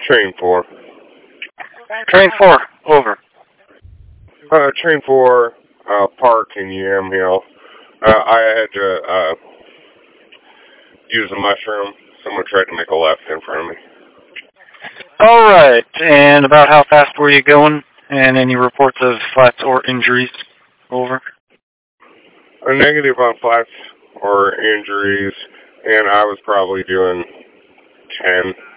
Train 4. Train 4, over. Train 4, park in Yamhill. I had to, use a mushroom. Someone tried to make a left in front of me. Alright, and about how fast were you going? And any reports of flats or injuries? Over. A negative on flats or injuries, and I was probably doing 10.